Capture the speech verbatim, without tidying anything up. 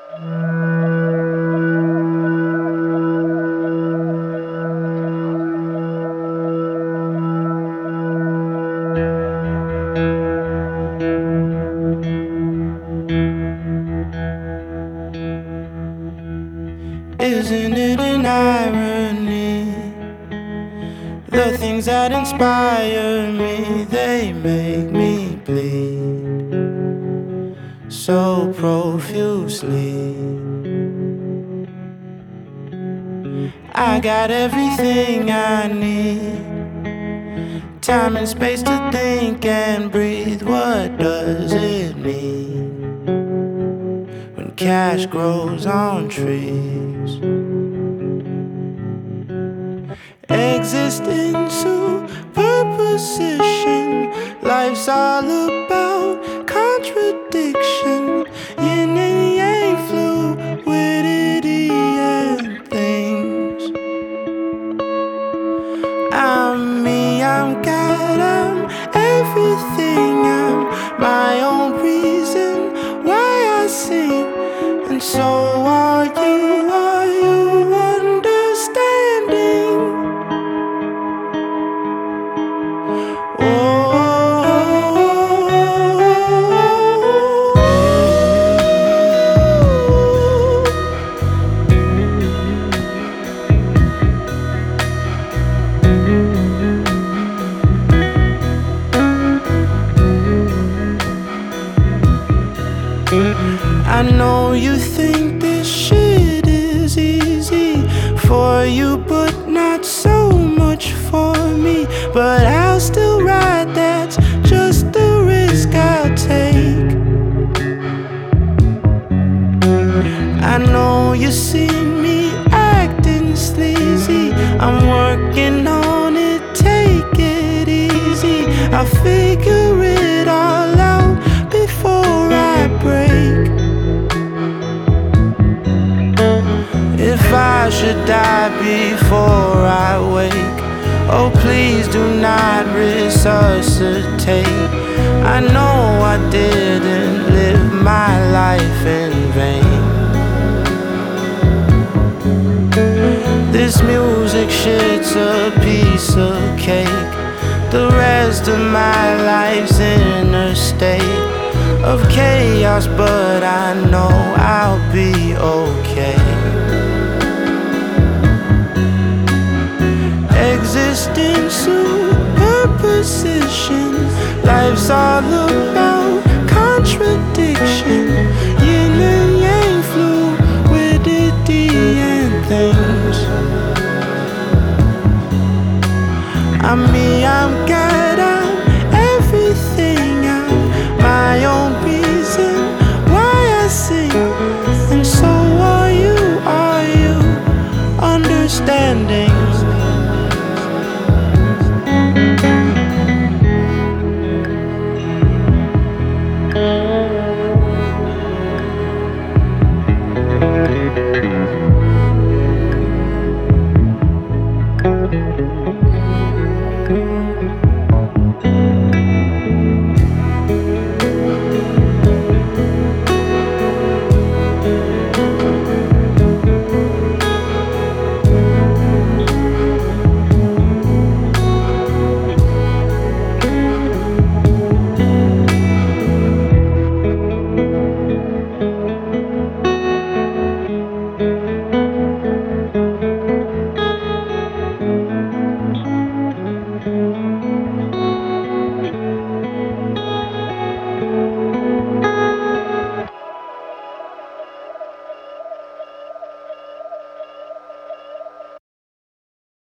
Isn't it an irony? The things that inspire me, they make me bleed so profusely. I got everything I need, time and space to think and breathe. What does it mean when cash grows on trees? Existing superposition, life's all about contradiction, yin and yang, fluidity and things. I'm me, I'm God, I'm everything, I'm my own reason why I sing. And so are you, are you understanding? I know you think this shit is easy for you, but not so much for me. But I'll still ride, that's just the risk I'll take. I know you see me acting sleazy, I'm working on it, take it easy. I'll figure it all out before I break. If I should die before I wake, oh please do not resuscitate. I know I didn't live my life in vain. This music shit's a piece of cake, the rest of my life's in a state of chaos, but I know I'll be okay. Existing superposition, life's all about